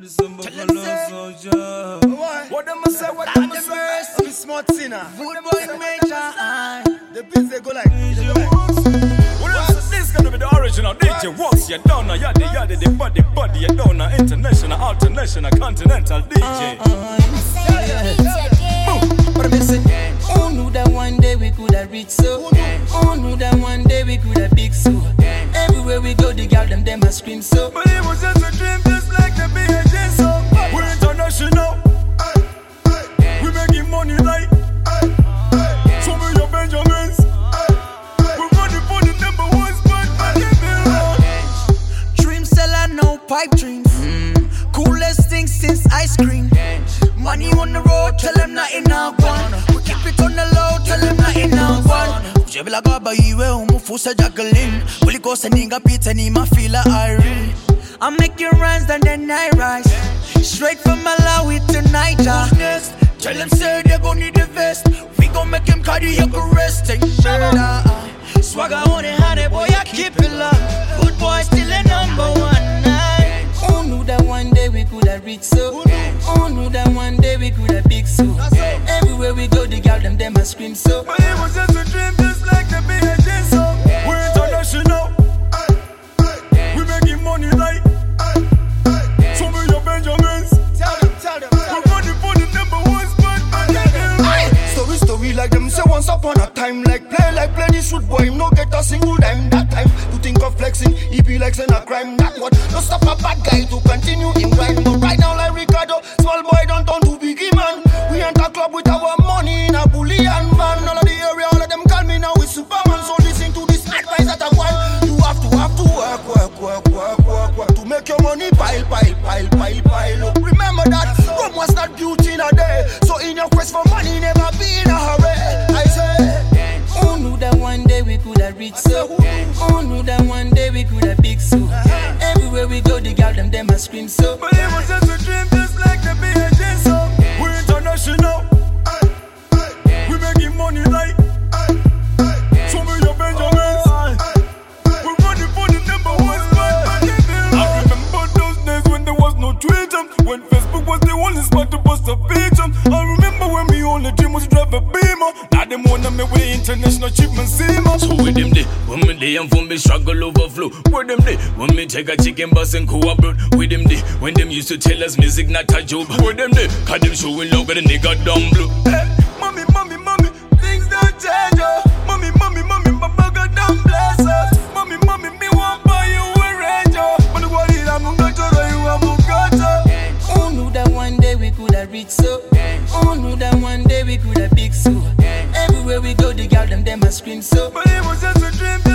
What them a say, what them a say? Be smart sinner. Food boy major. The beats they go like this gonna be the original DJ Walks, you don't know, yaddy, the body, you don't know, international, alternational, continental DJ. But I'm missing. Who knew that one day we could have reached so? Who knew that one day we could have big so? Everywhere we go, the girl them a scream so. But it was just a dream, just like the BHN so. We're international. We making money like. Show me your Benjamins. We're running for the number one spot. Dream seller, no pipe dreams. Coolest thing since ice cream. Money on the road, tell them nothing now one. We keep it on the low, tell them nothing now one. Jebila gaba iwe umufusa juggling. Will go sending a pizza ni mafila Irene. I make your runs and then I rise. Straight from Malawi to Niger. Tell them sir they gon' need the vest. We gon' make him cardiac arrest. Swagger on it, honey boy, I keep it low. Good boy still a number one. Who knew that one day we could have reached so? Who knew that one day we could have big so? Everywhere we go, the girl them a scream so. But it was just a dream, just like the BHN so. We're international. We making money like. Show me your Benjamins. Tell them. We're running for the number one spot. Story like them say once upon a time. Like play this root boy, him no get a single dime. That time to think of flexing, he be like saying a crime. That what, no stop a bad guy to continue in grind. But right now like Ricardo, small boy don't turn to biggie man. We enter club with our money in a bullion van. All of the area, all of them call me now with Superman. So listen to this advice that I want. You have to work to make your money pile. Remember that Rome was not built in a day. So in your quest for money, never be in a hurry. I say, who knew that one day we could have reached so? Who knew that one day we could have big so? Everywhere we go, the girl them a scream so. But it was just a dream, just like the BHN so. We're international. We making money like. Show me your Benjamins. We're running for the number one spot. I remember those days when there was no Twitter, when Facebook was the only spot to post a picture. I remember when me only dream was to drive a Beamer. Now them wanna me with international shipment seamer. So with them day, when me day and for me struggle overflow. With them day, when me take a chicken bus and co-abroad. With them day, when them used to tell us music not a job. With them day, cause them showing love with a nigga dumb blue. Hey, mommy, things don't change, oh. Mommy, my burger don't bless us. Mommy, me want buy you a Range, oh. But what is I'm gonna tell you I'm gonna. Who knew that one day we could have reached so? Who knew that one day we could have big so? Everywhere we go, the girl them a scream so. But it was just a dream.